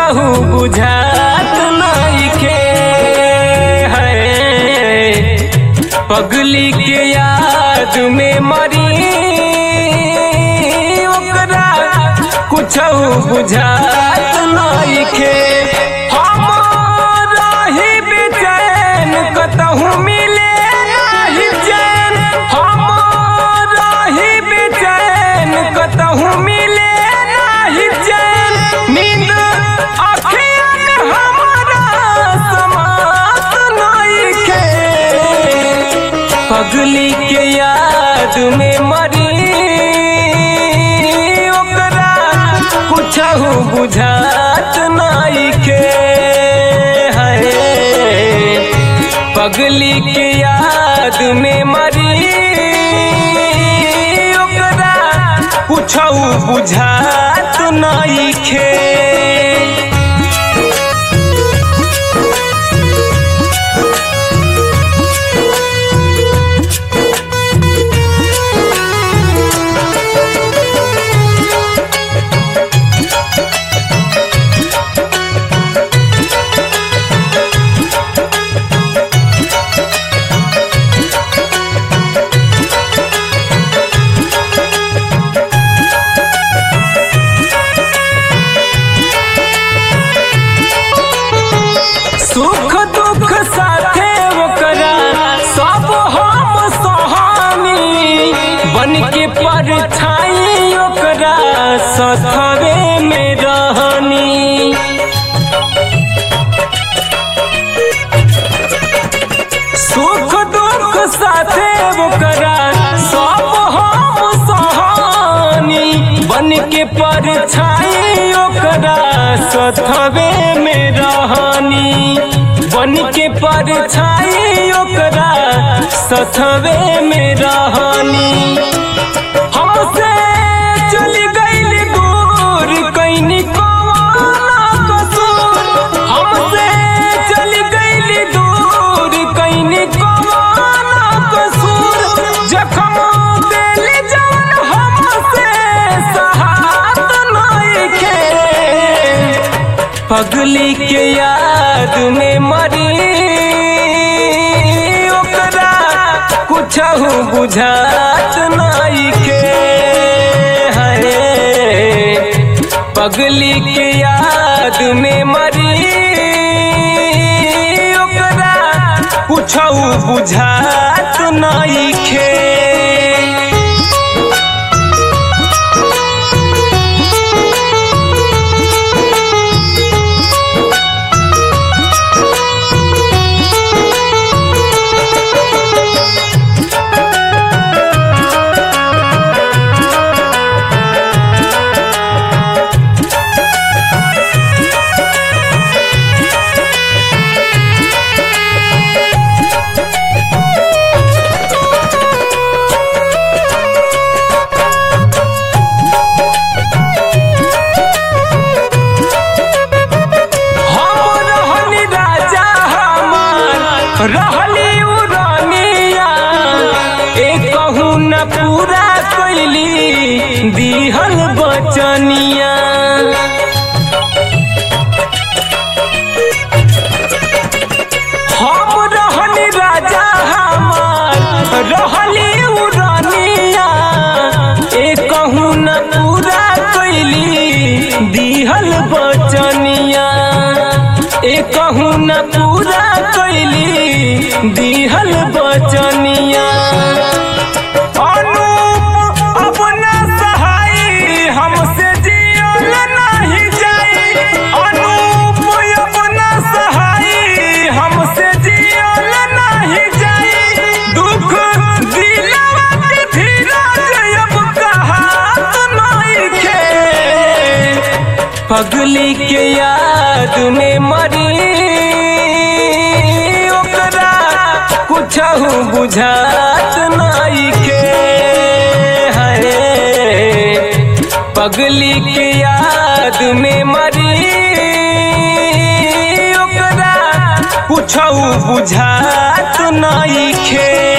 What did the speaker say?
कुछहु बुझात नइखे है। पगली के याद में मरी ओकरा कुछहु बुझात नइखे। हम रही बेचैन कतहु मिले नाही चैन। हम रही बेचैन कतहु मिले नाही चैन। नींद अखिया में हमरा समात नइखे। पगली के याद में मरी ओकरा कुछहु बुझात नइखे है। पगली के याद में मरी ओकरा कुछहु बुझात नइखे। सुख दुख साथे ओकरा सब हम सहानी। बन के परछाई ओकरा सथवे में रहनी। सुख दुख साथे ओकरा सब हम सहानी। बन के परछाई ओकरा सथवे में रहनी। बन के परछाई ओकरा सथवे में रहनी। हमसे चली गई दूर कैनी कौन कसूर। हमसे चली गई दूर कैनी कौन कसूर। जखम दिल जान हमसे सहात नइखे। पगली के याद में मरी ओकरा कुछहु बुझात नइखे है। पगली के याद में मरी ओकरा कुछहु बुझात नइखे। रहली उरानिया एकहु न पूरा कैली दिहल बचनिया। हम रहनी राजा हमार रहली उरानिया एकहु न पूरा कैली दिहल बचनिया। एकहु न पूरा कैली दिहल बचनिया। अनूप अब न सहाई हमसे जियल नहीं जाई। अनूप अब न सहाई हमसे जियल नहीं जाई। दुख दिलवा के धीरज अब कहात नइखे। पगली के याद में मरी ओकरा कुछहु बुझात नइखे है। पगली के याद में मरी ओकरा कुछहु बुझात नइखे।